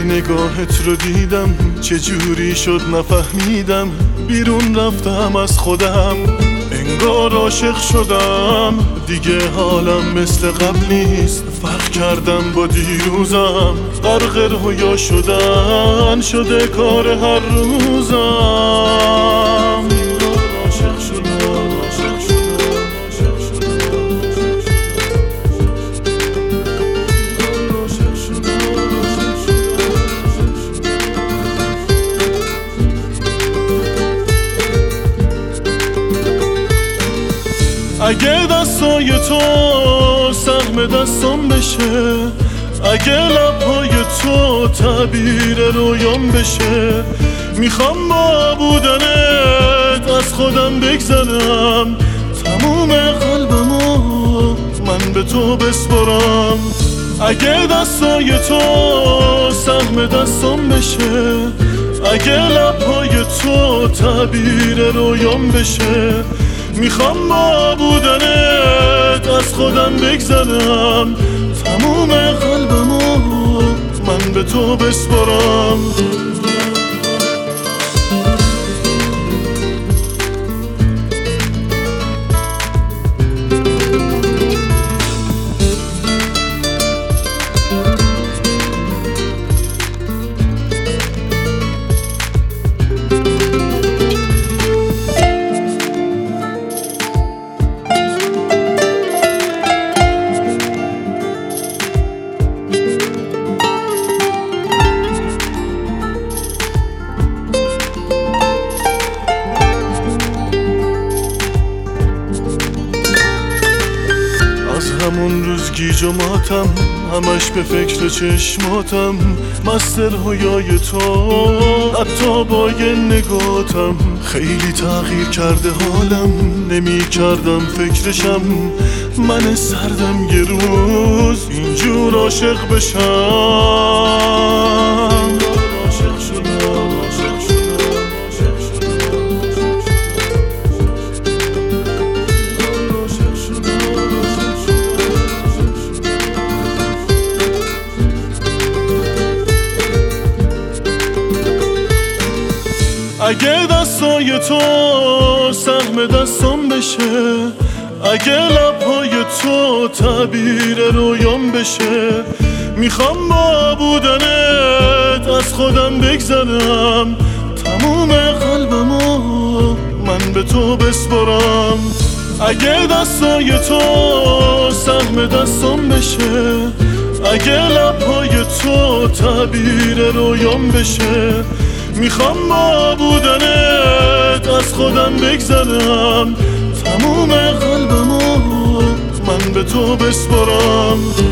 نگاهت رو دیدم، چجوری شد نفهمیدم، بیرون رفتم از خودم، انگار عاشق شدم، دیگه حالم مثل قبل نیست، فرق کردم با دیروزم، غرق رویا شدن شده کار هر روزم. اگه دستای تو سهم دستم بشه، اگه لبهای تو تعبیر رویام بشه، میخوام با بودنت از خودم بگذرم، تموم قلبمو من به تو بسپرم. اگه دستای تو سهم دستم بشه، اگه لبهای تو تعبیر رویام بشه، میخوام با بودنت از خودم بگذرم، تموم قلبمو من به تو بسپرم. همون روز گیج و ماتم، همش به فکر چشماتم، مست رویای تو، حتی با یه نگاتم، خیلی تغییر کرده حالم، نمی کردم فکرشم، من سردم یه روز اینجور عاشق بشم. اگه دستای تو سهم دستم بشه، اگه لبهای تو تعبیر رویام بشه، میخوام با بودنت از خودم بگذرم، تموم قلبمو من به تو بسپرم. اگه دستای تو سهم دستم بشه، اگه لبهای تو تعبیر رویام بشه، میخوام با بودنت از خودم بگذرم، تموم قلبمو من به تو بسپرم.